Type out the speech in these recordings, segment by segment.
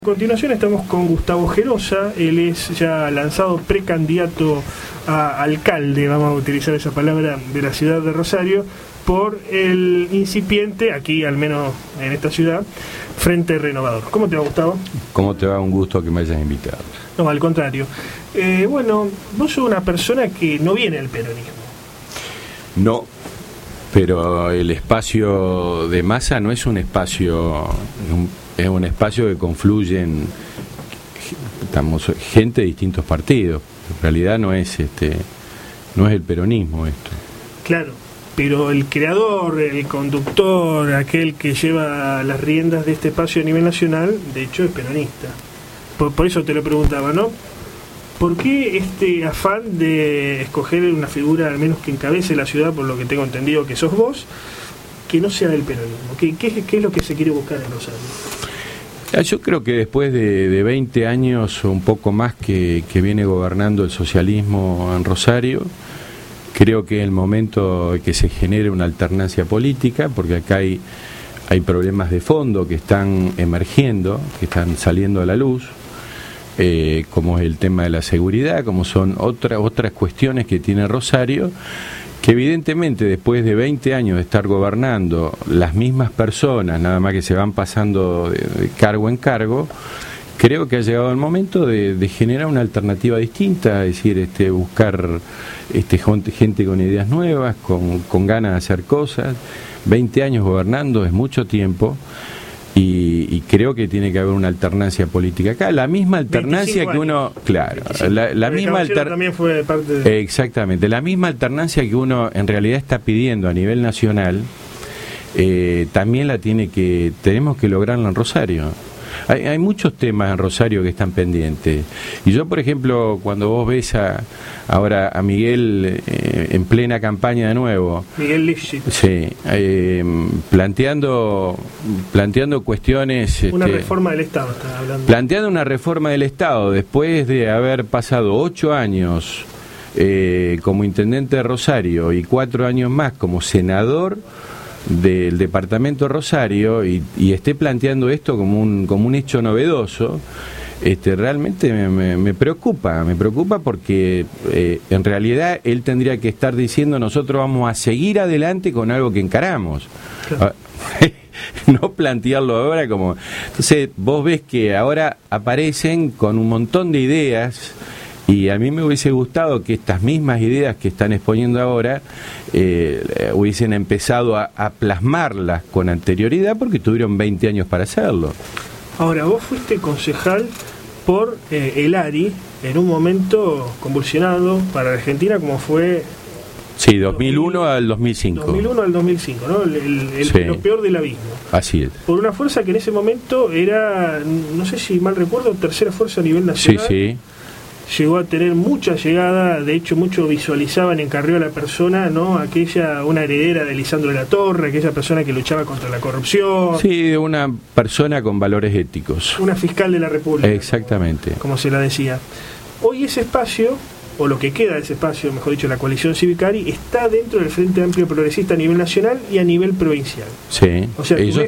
A continuación estamos con Gustavo Gerosa. Él es ya lanzado precandidato a alcalde, vamos a utilizar esa palabra, de la ciudad de Rosario, por el incipiente, aquí al menos en esta ciudad, Frente Renovador. ¿Cómo te va, Gustavo? ¿Cómo te va? Un gusto que me hayas invitado. No, al contrario. Bueno, vos sos una persona que no viene del peronismo. No, pero el espacio de masa no es un espacio... Es un espacio que confluyen gente de distintos partidos. En realidad no es el peronismo esto. Claro, pero el creador, el conductor, aquel que lleva las riendas de este espacio a nivel nacional, de hecho es peronista. Por eso te lo preguntaba, ¿no? ¿Por qué este afán de escoger una figura, al menos que encabece la ciudad, por lo que tengo entendido que sos vos, que no sea del peronismo? ¿Qué es lo que se quiere buscar en Rosario? Yo creo que después de 20 años o un poco más que viene gobernando el socialismo en Rosario, creo que es el momento de que se genere una alternancia política, porque acá hay problemas de fondo que están emergiendo, que están saliendo a la luz, como es el tema de la seguridad, como son otras cuestiones que tiene Rosario, que evidentemente después de 20 años de estar gobernando las mismas personas, nada más que se van pasando de cargo en cargo, creo que ha llegado el momento de generar una alternativa distinta, es decir, buscar gente con ideas nuevas, con ganas de hacer cosas. 20 años gobernando es mucho tiempo. Y creo que tiene que haber una alternancia política acá, la misma alternancia que uno, claro, la misma alternancia fue parte de... Exactamente, la misma alternancia que uno en realidad está pidiendo a nivel nacional, también tenemos que lograrla en Rosario. Hay muchos temas en Rosario que están pendientes. Y yo, por ejemplo, cuando vos ves ahora a Miguel en plena campaña de nuevo, Miguel Lifshitz, sí, planteando cuestiones, una reforma del Estado, estás hablando. Planteando una reforma del Estado después de haber pasado 8 años como intendente de Rosario y 4 años más como senador del departamento de Rosario, y esté planteando esto como un hecho novedoso, realmente me preocupa porque en realidad él tendría que estar diciendo: nosotros vamos a seguir adelante con algo que encaramos. Claro. No plantearlo ahora como... Entonces vos ves que ahora aparecen con un montón de ideas, y a mí me hubiese gustado que estas mismas ideas que están exponiendo ahora hubiesen empezado a plasmarlas con anterioridad, porque tuvieron 20 años para hacerlo. Ahora, vos fuiste concejal por el ARI en un momento convulsionado para Argentina, como fue... Sí, 2001 al 2005. 2001 al 2005, ¿no? Sí. Lo peor del abismo. Así es. Por una fuerza que en ese momento era, no sé si mal recuerdo, tercera fuerza a nivel nacional. Sí. Llegó a tener mucha llegada, de hecho muchos visualizaban en Carrió a la persona, ¿no? Una heredera de Lisandro de la Torre, aquella persona que luchaba contra la corrupción. Sí, una persona con valores éticos. Una fiscal de la República. Exactamente. Como se la decía. Hoy ese espacio, o lo que queda de ese espacio, mejor dicho, la coalición Civicari, está dentro del Frente Amplio Progresista a nivel nacional y a nivel provincial. Sí, o sea, ellos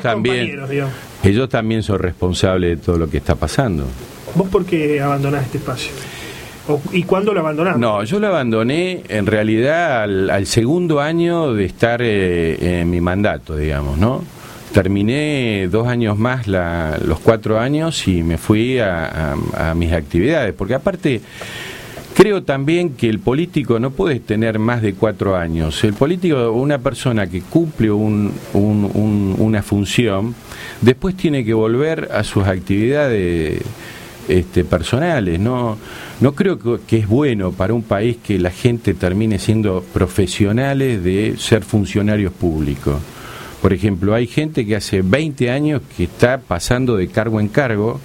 también son responsables de todo lo que está pasando. ¿Vos por qué abandonás este espacio? ¿Y cuándo lo abandonaste? No, yo lo abandoné en realidad al segundo año de estar en mi mandato, digamos, ¿no? Terminé 2 años más los 4 años y me fui a mis actividades, porque aparte creo también que el político no puede tener más de 4 años. El político, una persona que cumple una función, después tiene que volver a sus actividades personales. No creo que es bueno para un país que la gente termine siendo profesionales de ser funcionarios públicos. Por ejemplo, hay gente que hace 20 años que está pasando de cargo en cargo,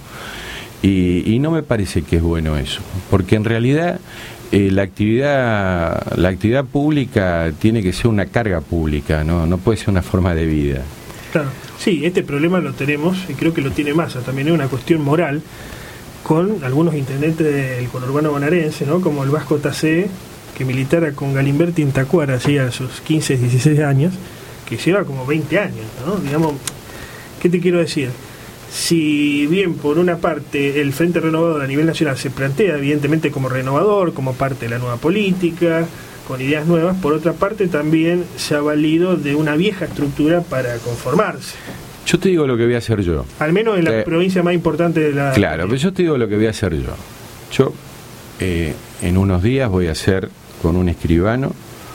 y no me parece que es bueno eso, porque en realidad la actividad pública tiene que ser una carga pública, no puede ser una forma de vida. Claro, sí, este problema lo tenemos, y creo que lo tiene Massa, también es una cuestión moral, con algunos intendentes del conurbano bonaerense, ¿no? Como el Vasco Tacé, que militara con Galimberti en Tacuara, así a sus 15, 16 años, que lleva como 20 años, ¿no? Digamos, ¿qué te quiero decir? si bien por una parte el Frente Renovador a nivel nacional se plantea evidentemente como renovador, como parte de la nueva política, con ideas nuevas, por otra parte también se ha valido de una vieja estructura para conformarse. Yo te digo lo que voy a hacer yo. Al menos en la provincia más importante de la... Claro, pero yo te digo lo que voy a hacer yo. Yo en unos días voy a hacer con un escribano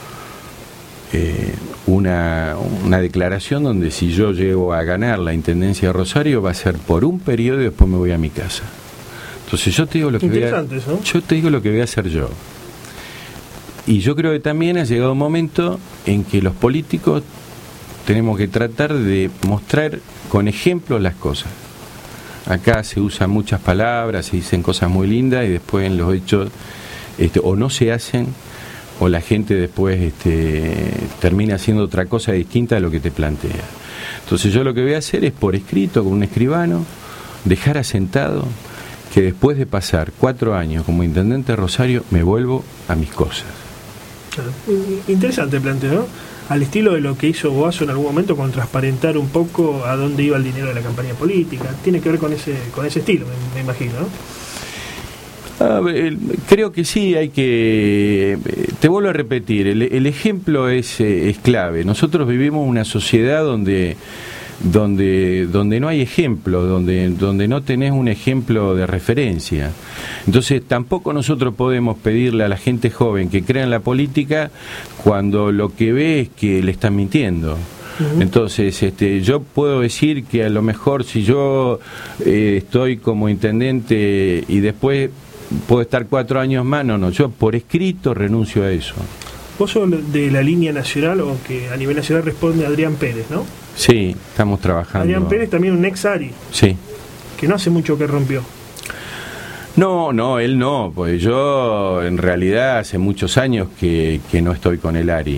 una declaración donde si yo llego a ganar la Intendencia de Rosario va a ser por un periodo y después me voy a mi casa. Entonces yo te digo lo que yo te digo lo que voy a hacer yo. Y yo creo que también ha llegado un momento en que los políticos tenemos que tratar de mostrar con ejemplos las cosas. Acá se usan muchas palabras, se dicen cosas muy lindas y después en los hechos o no se hacen o la gente después termina haciendo otra cosa distinta a lo que te plantea. Entonces yo lo que voy a hacer es por escrito, con un escribano, dejar asentado que después de pasar 4 años como intendente de Rosario me vuelvo a mis cosas. Interesante planteo, ¿no? Al estilo de lo que hizo Boazo en algún momento con transparentar un poco a dónde iba el dinero de la campaña política. Tiene que ver con ese estilo, me imagino, ¿no? Creo que sí, hay que... Te vuelvo a repetir, el ejemplo es clave. Nosotros vivimos una sociedad donde no hay ejemplo, donde no tenés un ejemplo de referencia. Entonces tampoco nosotros podemos pedirle a la gente joven que crea en la política cuando lo que ve es que le están mintiendo. Entonces yo puedo decir que a lo mejor si yo estoy como intendente y después puedo estar 4 años más, no, yo por escrito renuncio a eso. Vos sos de la línea nacional, o que a nivel nacional responde Adrián Pérez, ¿no? Sí, estamos trabajando. Adrián Pérez también un ex Ari. Sí. Que no hace mucho que rompió. No, él no, pues yo en realidad hace muchos años que no estoy con el Ari.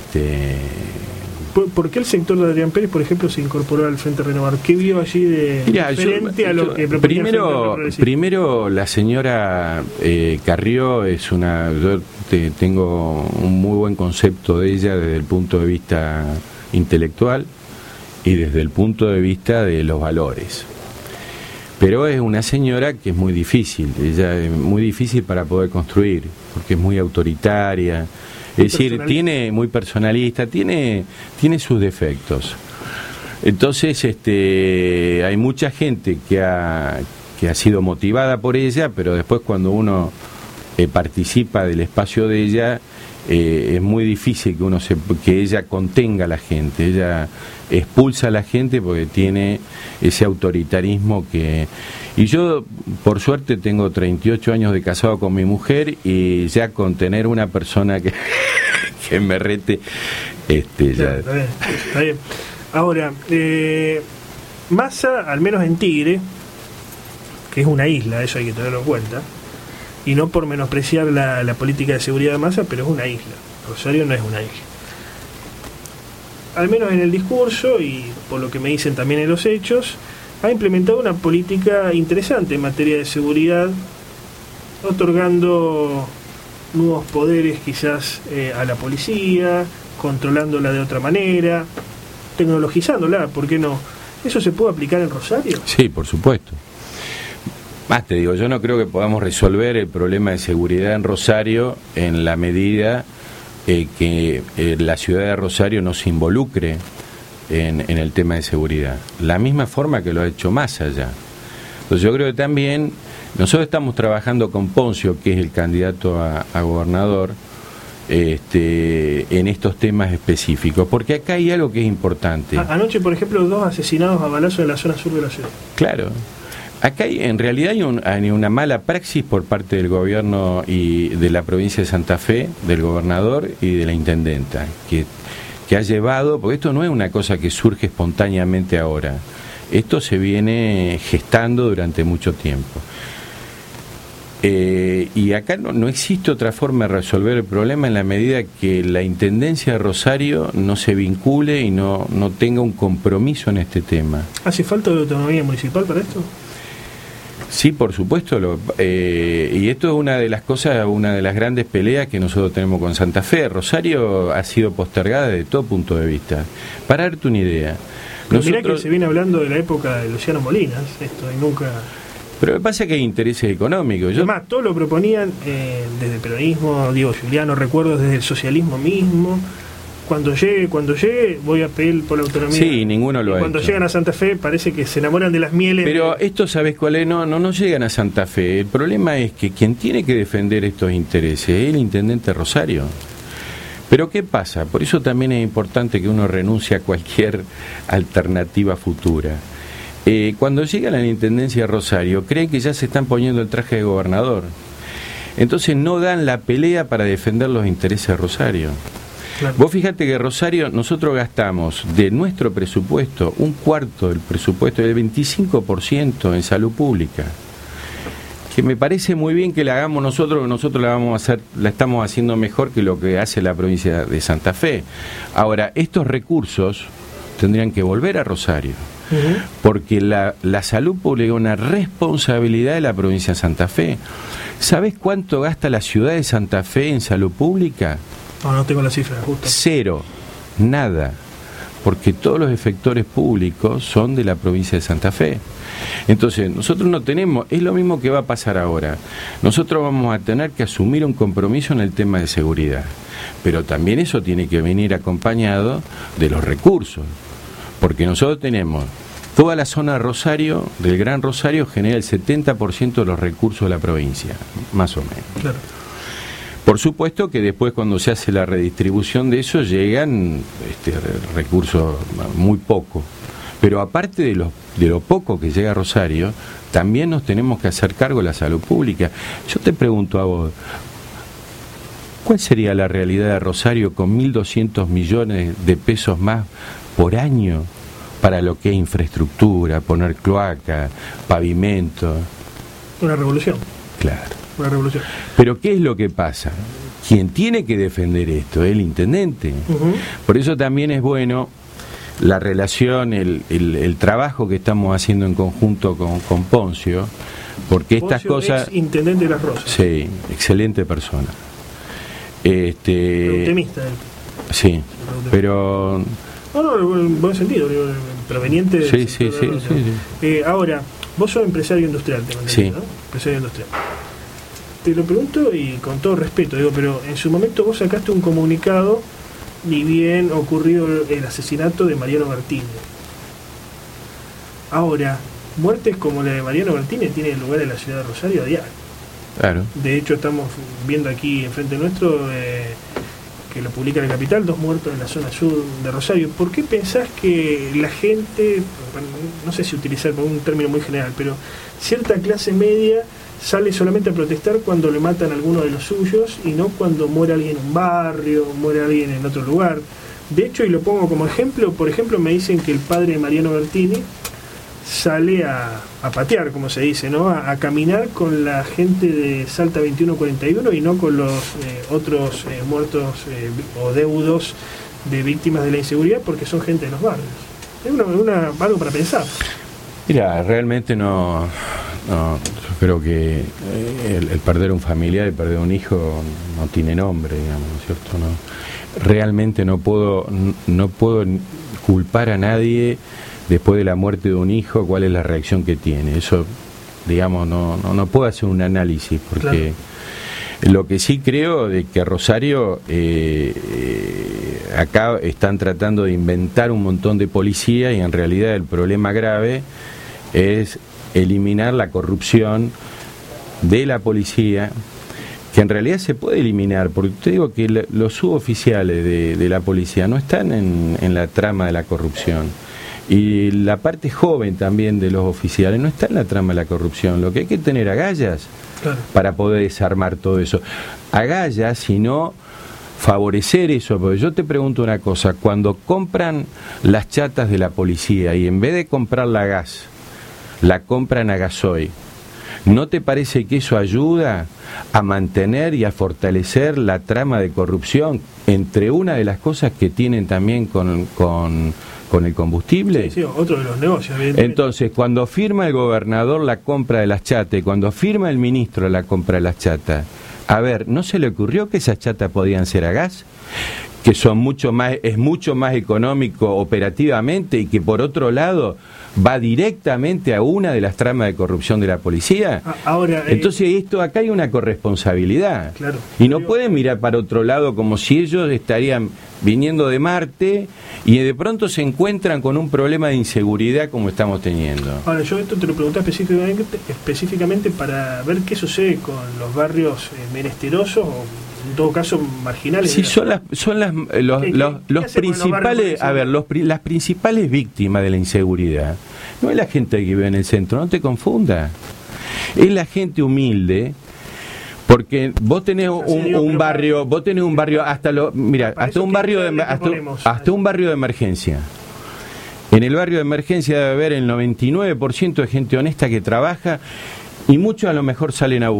¿Por qué el sector de Adrián Pérez, por ejemplo, se incorporó al Frente Renovador? ¿Qué vio allí de diferente a lo que proponía primero, la señora Carrió es yo tengo un muy buen concepto de ella desde el punto de vista intelectual y desde el punto de vista de los valores. Pero es una señora que es muy difícil, ella es muy difícil para poder construir, porque es muy autoritaria. Es decir, tiene muy personalista, tiene sus defectos. Entonces, hay mucha gente que ha sido motivada por ella, pero después cuando uno participa del espacio de ella, es muy difícil que ella contenga a la gente. Ella expulsa a la gente porque tiene ese autoritarismo y yo, por suerte, tengo 38 años de casado con mi mujer y ya con tener una persona que me rete, ya... Está bien. Ahora, Massa, al menos en Tigre, que es una isla, eso hay que tenerlo en cuenta, y no por menospreciar la política de seguridad de Massa, pero es una isla. Rosario no es una isla. Al menos en el discurso, y por lo que me dicen también en los hechos, ha implementado una política interesante en materia de seguridad, otorgando nuevos poderes quizás a la policía, controlándola de otra manera, tecnologizándola, ¿por qué no? ¿Eso se puede aplicar en Rosario? Sí, por supuesto. Más te digo, yo no creo que podamos resolver el problema de seguridad en Rosario en la medida que la ciudad de Rosario no se involucre en el tema de seguridad. La misma forma que lo ha hecho Massa allá. Entonces yo creo que también nosotros estamos trabajando con Poncio, que es el candidato a gobernador, en estos temas específicos, porque acá hay algo que es importante. Anoche, por ejemplo, 2 asesinados a balazos en la zona sur de la ciudad. Claro. Acá en realidad hay una mala praxis por parte del gobierno y de la provincia de Santa Fe, del gobernador y de la intendenta, que ha llevado, porque esto no es una cosa que surge espontáneamente ahora, esto se viene gestando durante mucho tiempo. Y acá no existe otra forma de resolver el problema en la medida que la Intendencia de Rosario no se vincule y no tenga un compromiso en este tema. ¿Hace falta de autonomía municipal para esto? Sí, por supuesto, y esto es una de las cosas, una de las grandes peleas que nosotros tenemos con Santa Fe. Rosario ha sido postergada desde todo punto de vista. Para darte una idea, Pero mirá que se viene hablando de la época de Luciano Molinas, esto, y nunca... Pero me pasa que hay intereses económicos. Además, todo lo proponían desde el peronismo, Diego Giuliano, recuerdo desde el socialismo mismo. Cuando llegue, voy a pedir por la autonomía. Sí, ninguno lo ha hecho. Cuando llegan a Santa Fe parece que se enamoran de las mieles. Pero esto, ¿sabes cuál es? No llegan a Santa Fe. El problema es que quien tiene que defender estos intereses es el intendente Rosario. Pero ¿qué pasa? Por eso también es importante que uno renuncie a cualquier alternativa futura. Cuando llegan a la intendencia de Rosario, creen que ya se están poniendo el traje de gobernador. Entonces no dan la pelea para defender los intereses de Rosario. Claro. Vos fíjate que Rosario, nosotros gastamos de nuestro presupuesto un cuarto del presupuesto, del 25% en salud pública. Que me parece muy bien que la hagamos nosotros, que nosotros la estamos haciendo mejor que lo que hace la provincia de Santa Fe. Ahora, estos recursos tendrían que volver a Rosario, porque la salud pública es una responsabilidad de la provincia de Santa Fe. ¿Sabés cuánto gasta la ciudad de Santa Fe en salud pública? No tengo la cifra justa. 0, nada, porque todos los efectores públicos son de la provincia de Santa Fe. Entonces, nosotros no tenemos, es lo mismo que va a pasar ahora. Nosotros vamos a tener que asumir un compromiso en el tema de seguridad, pero también eso tiene que venir acompañado de los recursos, porque nosotros tenemos toda la zona de Rosario, del Gran Rosario, genera el 70% de los recursos de la provincia, más o menos. Claro. Por supuesto que después, cuando se hace la redistribución de eso, llegan recursos muy poco. Pero aparte de lo poco que llega a Rosario, también nos tenemos que hacer cargo de la salud pública. Yo te pregunto a vos, ¿cuál sería la realidad de Rosario con 1.200 millones de pesos más por año para lo que es infraestructura, poner cloaca, pavimento? Una revolución. Claro. Una revolución. Pero ¿qué es lo que pasa? Quien tiene que defender esto es el intendente. Por eso también es bueno la relación, el trabajo que estamos haciendo en conjunto con Poncio, porque estas cosas... Es intendente de Las Rosas. Sí, excelente persona. Optimista. Sí, pero... No, en buen sentido, proveniente del sí. Ahora, vos sos empresario industrial, sí. ¿no? Empresario industrial. Te lo pregunto y con todo respeto, pero en su momento vos sacaste un comunicado ni bien ocurrió el asesinato de Mariano Bertini. Ahora, muertes como la de Mariano Bertini tienen lugar en la ciudad de Rosario a diario. Claro. De hecho, estamos viendo aquí enfrente nuestro que lo publica en el Capital, 2 muertos en la zona sur de Rosario. ¿Por qué pensás que la gente, no sé si utilizar un término muy general, pero cierta clase media sale solamente a protestar cuando le matan a alguno de los suyos y no cuando muere alguien en un barrio, muere alguien en otro lugar? De hecho, y lo pongo como ejemplo, por ejemplo, me dicen que el padre de Mariano Bertini sale a patear, como se dice, ¿no? A caminar con la gente de Salta 2141 y no con los otros muertos o deudos de víctimas de la inseguridad, porque son gente de los barrios. Es algo para pensar. Mira, realmente no yo creo que el perder un familiar, el perder un hijo no tiene nombre, digamos, ¿no es cierto? No, realmente no puedo culpar a nadie después de la muerte de un hijo, cuál es la reacción que tiene. Eso, digamos, no puedo hacer un análisis, porque claro. Lo que sí creo de que Rosario acá están tratando de inventar un montón de policía y en realidad el problema grave es eliminar la corrupción de la policía, que en realidad se puede eliminar, porque te digo que los suboficiales de la policía no están en la trama de la corrupción. Y la parte joven también de los oficiales no está en la trama de la corrupción. Lo que hay que tener agallas para poder desarmar todo eso. Agallas, sino favorecer eso. Porque yo te pregunto una cosa, cuando compran las chatas de la policía y en vez de comprarla a gas, la compran a gasoil, ¿no te parece que eso ayuda a mantener y a fortalecer la trama de corrupción? Entre una de las cosas que tienen también con el combustible. Sí, otro de los negocios. Entonces, cuando firma el gobernador la compra de las chatas y cuando firma el ministro la compra de las chatas, a ver, ¿no se le ocurrió que esas chatas podían ser a gas? que son es mucho más económico operativamente y que por otro lado va directamente a una de las tramas de corrupción de la policía. Ahora, entonces acá hay una corresponsabilidad. Claro, y no pueden mirar para otro lado como si ellos estarían viniendo de Marte y de pronto se encuentran con un problema de inseguridad como estamos teniendo. Ahora, yo esto te lo pregunté específicamente para ver qué sucede con los barrios menesterosos o en todo caso marginales. Sí, los principales, las principales víctimas de la inseguridad no es la gente que vive en el centro, no te confunda, es la gente humilde. Porque vos tenés un barrio hasta un barrio de emergencia. En el barrio de emergencia debe haber el 99% de gente honesta que trabaja y muchos a lo mejor salen a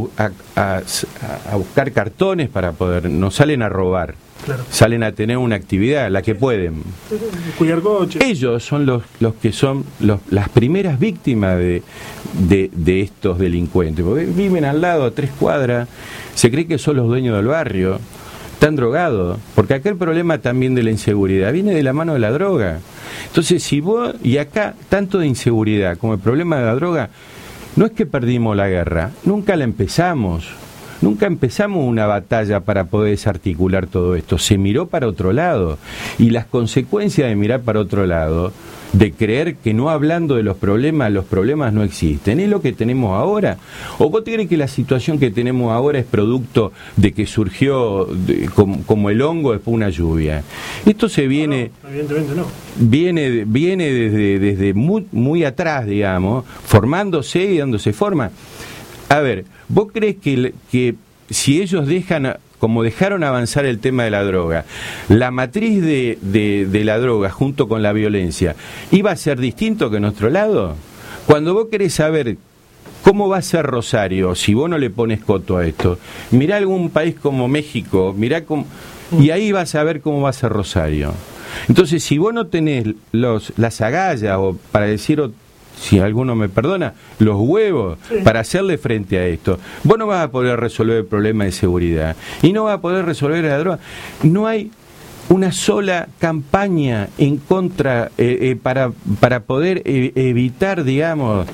buscar cartones para poder, no salen a robar. Claro. Salen a tener una actividad, la que pueden. Cuidar coches. Ellos son los que son las primeras víctimas de estos delincuentes, porque viven al lado, a 3 cuadras, se cree que son los dueños del barrio, están drogados, porque acá el problema también de la inseguridad viene de la mano de la droga. Entonces, y acá, tanto de inseguridad como el problema de la droga, no es que perdimos la guerra, nunca la empezamos. Nunca empezamos una batalla para poder desarticular todo esto. Se miró para otro lado. Y las consecuencias de mirar para otro lado, de creer que no hablando de los problemas no existen, ¿es lo que tenemos ahora? ¿O vos te crees que la situación que tenemos ahora es producto de que surgió como el hongo después de una lluvia? Esto se viene... No, evidentemente no. Viene desde muy atrás, digamos, formándose y dándose forma. A ver, ¿vos crees que si ellos dejaron avanzar el tema de la droga, la matriz de la droga junto con la violencia, iba a ser distinto que nuestro lado? Cuando vos querés saber cómo va a ser Rosario, si vos no le pones coto a esto, mirá algún país como México, y ahí vas a ver cómo va a ser Rosario. Entonces, si vos no tenés las agallas, o para decir... si alguno me perdona, los huevos para hacerle frente a esto, vos no vas a poder resolver el problema de seguridad y no vas a poder resolver la droga. No hay una sola campaña en contra para poder evitar, digamos,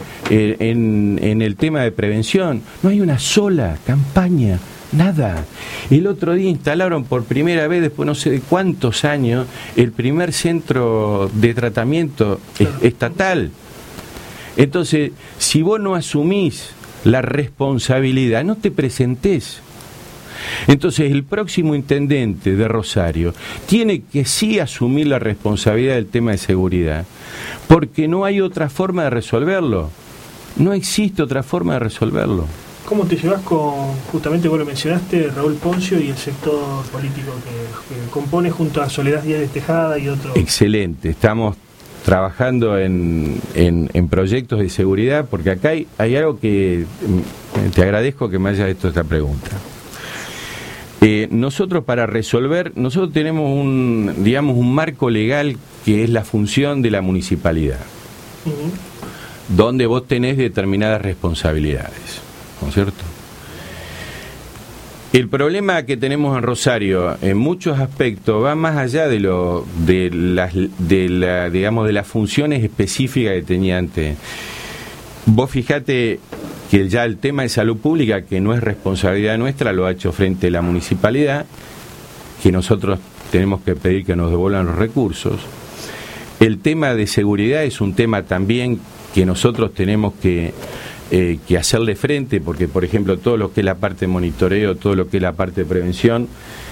en el tema de prevención. No hay una sola campaña. Nada. El otro día instalaron por primera vez, después no sé de cuántos años, el primer centro de tratamiento estatal. Entonces, si vos no asumís la responsabilidad, no te presentés. Entonces, el próximo intendente de Rosario tiene que sí asumir la responsabilidad del tema de seguridad, porque no hay otra forma de resolverlo. No existe otra forma de resolverlo. ¿Cómo te llevas justamente vos lo mencionaste, Raúl Poncio y el sector político que compone junto a Soledad Díaz de Tejada y otros? Excelente, estamos trabajando en proyectos de seguridad, porque acá hay algo que te agradezco que me hayas hecho esta pregunta. Nosotros tenemos un marco legal que es la función de la municipalidad, donde vos tenés determinadas responsabilidades, ¿no es cierto? El problema que tenemos en Rosario, en muchos aspectos, va más allá de las funciones específicas que tenía antes. Vos fijate que ya el tema de salud pública, que no es responsabilidad nuestra, lo ha hecho frente a la municipalidad, que nosotros tenemos que pedir que nos devuelvan los recursos. El tema de seguridad es un tema también que nosotros tenemos que hacerle frente, porque por ejemplo todo lo que es la parte de monitoreo, todo lo que es la parte de prevención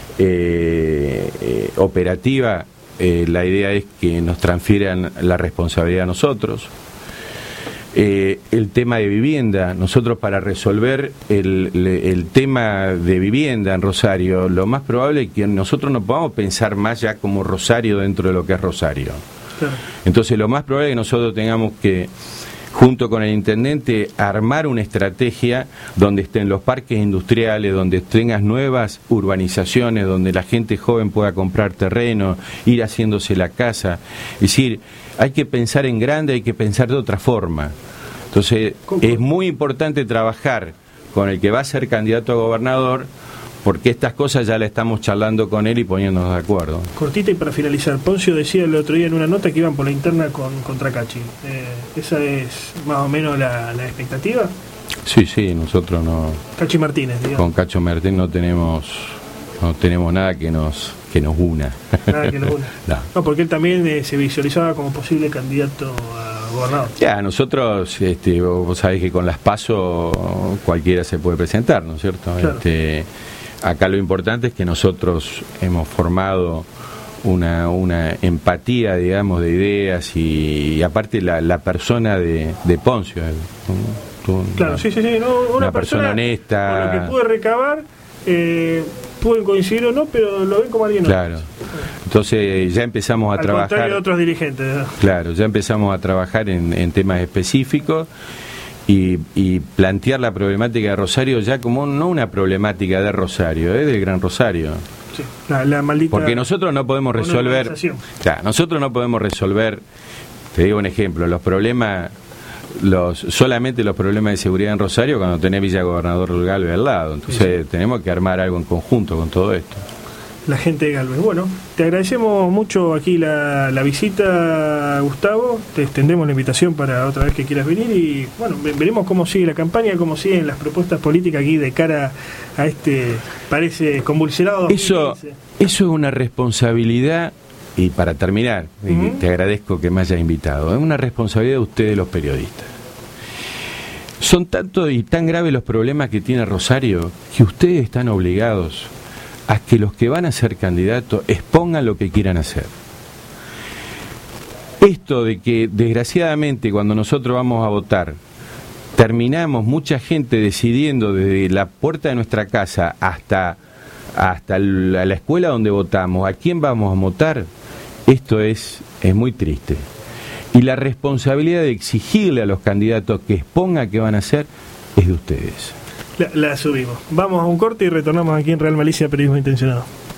operativa, la idea es que nos transfieran la responsabilidad a nosotros. El tema de vivienda, nosotros para resolver el tema de vivienda en Rosario, lo más probable es que nosotros no podamos pensar más ya como Rosario dentro de lo que es Rosario. Claro. Entonces lo más probable es que nosotros tengamos que, junto con el intendente, armar una estrategia donde estén los parques industriales, donde tengas nuevas urbanizaciones, donde la gente joven pueda comprar terreno, ir haciéndose la casa. Es decir, hay que pensar en grande, hay que pensar de otra forma. Entonces, es muy importante trabajar con el que va a ser candidato a gobernador, porque estas cosas ya las estamos charlando con él y poniéndonos de acuerdo. Cortita y para finalizar, Poncio decía el otro día en una nota que iban por la interna contra Cachi. ¿Esa es más o menos la expectativa? Sí, nosotros no... Cachi Martínez, digamos. Con Cacho Martínez no tenemos nada que nos una. Nada que nos una. No, porque él también se visualizaba como posible candidato a gobernador. Ya, nosotros, vos sabés que con las PASO cualquiera se puede presentar, ¿no es cierto? Claro. Acá lo importante es que nosotros hemos formado una empatía, digamos, de ideas y aparte la persona de Poncio. Claro, sí, no, una persona honesta. Con lo que pude recabar, pueden coincidir o no, pero lo ven como alguien claro. Entonces ya empezamos a trabajar. Al contrario de otros dirigentes, ¿no? Claro, ya empezamos a trabajar en temas específicos y plantear la problemática de Rosario ya como no una problemática de Rosario, del Gran Rosario. Sí, la maldita. Porque nosotros no podemos resolver. Claro, nosotros no podemos resolver. Te digo un ejemplo, solamente los problemas de seguridad en Rosario cuando tenés Villa Gobernador Galvez al lado. Entonces tenemos que armar algo en conjunto con todo esto. La gente de Galvez. Bueno, te agradecemos mucho aquí la visita, Gustavo. Te extendemos la invitación para otra vez que quieras venir y bueno, veremos cómo sigue la campaña, cómo siguen las propuestas políticas aquí de cara a parece convulsionado 2015. Eso es una responsabilidad. Y para terminar, te agradezco que me hayas invitado. Es una responsabilidad de ustedes, los periodistas. Son tanto y tan graves los problemas que tiene Rosario que ustedes están obligados a que los que van a ser candidatos expongan lo que quieran hacer. Esto de que, desgraciadamente, cuando nosotros vamos a votar, terminamos mucha gente decidiendo desde la puerta de nuestra casa hasta la escuela donde votamos, a quién vamos a votar, esto es muy triste. Y la responsabilidad de exigirle a los candidatos que expongan qué van a hacer es de ustedes. La subimos. Vamos a un corte y retornamos aquí en Real Malicia Periodismo Intencionado.